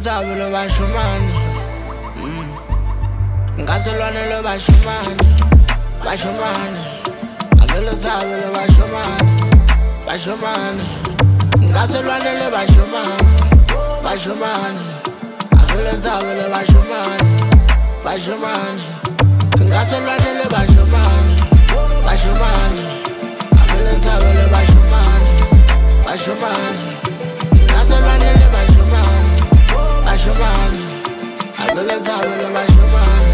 tsabe le bashomane ngaselwane le bashomane akele tsabe le bashomane ngaselwane le bashomane akele tsabe le bashomane ngaselwane le bashomane akele tsabe le bashomane ngaselwane le bashomane akele tsabe le bashomane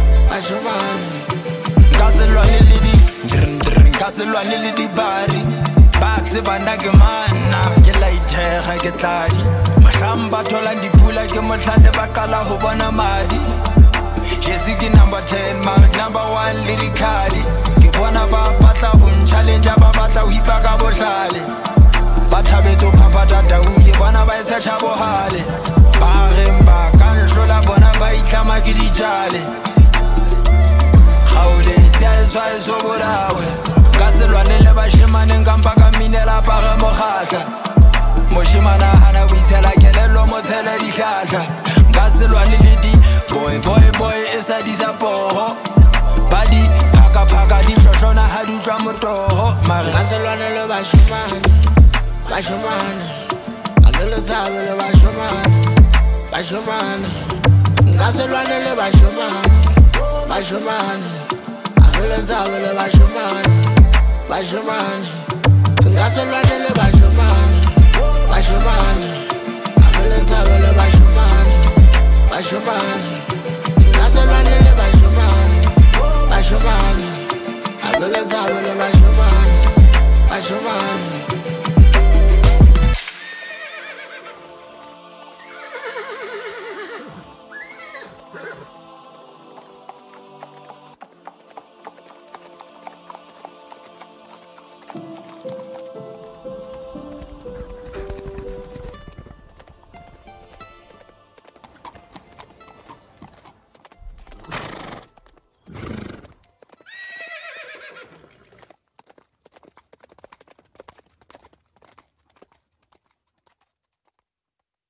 ngaselwane le dibari ba tseba nna ke mana ke laithega ke tladi mahlang ba tholang dipula ke mohlane ba qala ho bona madi Jesse ke number 10 ma number 1 le dikhali ke bona ba batla ho challenge ba batla ho ipaka bohlale ba thabetse ho phaphatha ke bona ba searcha bohale ba remba ka hlola bona ba itlama ke dijale Haule tsaya so borawe ngaselwane le bashimane nkampa ka minela pare mogahla moshimana hana o itshela kelelo mo tshela dihlahla ngaselwane le di boy esa disapoho badi phaka di hlohlona ha di utlwa motoho mare ngaselwane le bashimane akele tsabe le bashomane ngaselwane le bashomane akele tsabe le bashomane ngaselwane le bashomane akele tsabe le bashomane ngaselwane